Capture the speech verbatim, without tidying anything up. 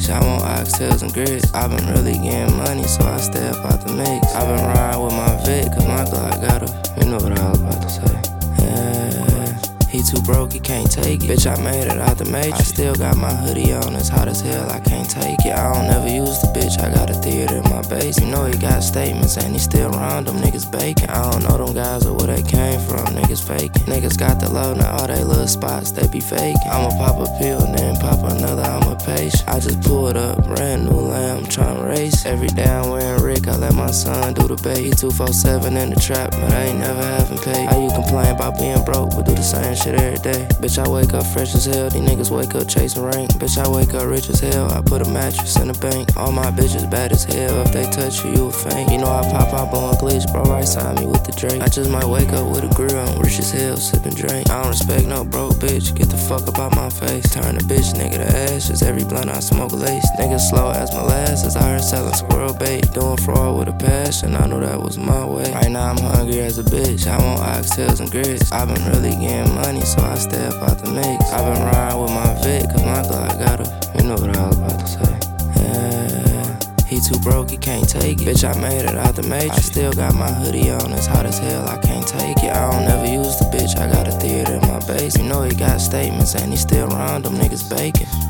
bitch, I want oxtails and grits. I been really getting money, so I stay up out the mix. I been riding with my Vic, cause my Glock got a, you know what I was about to say. Yeah, he too broke, he can't take it. Bitch, I made it out the matrix. I still got my hoodie on, it's hot as hell, I can't take it. I don't never use the bitch, I got a theater in my base. You know he got statements and he still around them niggas baking. I don't know them guys or where they came from, niggas faking. Niggas got the low, now all they little spots, they be faking. I'ma pop a pill, then pop another, I'm a patient. I just pulled up, brand new lamb, tryna race. Every day I'm wearing Rick, I let my son do the bait. He two four seven in the trap, but I ain't never having paid. How you complain about being broke, but do the same shit every day? Bitch, I wake up fresh as hell, these niggas wake up chasing rank. Bitch, I wake up rich as hell, I put a mattress in the bank. All my bitches bad as hell, if they touch you, you a faint. You know I pop out blowing glitch, bro, right side me with the Drake. I just might wake up with a grill, I'm rich as hell, sipping drink. I don't respect no broke bitch, get the fuck up out my face. Turn a bitch nigga to ashes, every blunt I smoke lace. Niggas slow as molasses, I heard selling squirrel bait. Doing fraud with a passion, I knew that was my way. Right now I'm hungry as a bitch, I want oxtails and grits. I been really getting money, so I stay up out the mix. I been riding with my Vic, cause my Glock got a, you know what I was about to say. Yeah, he too broke, he can't take it. Bitch, I made it out the matrix. I still got my hoodie on, it's hot as hell, I can't take it. I don't never use the bitch, I got a theater in my base. You know he got statements and he still around them niggas baking.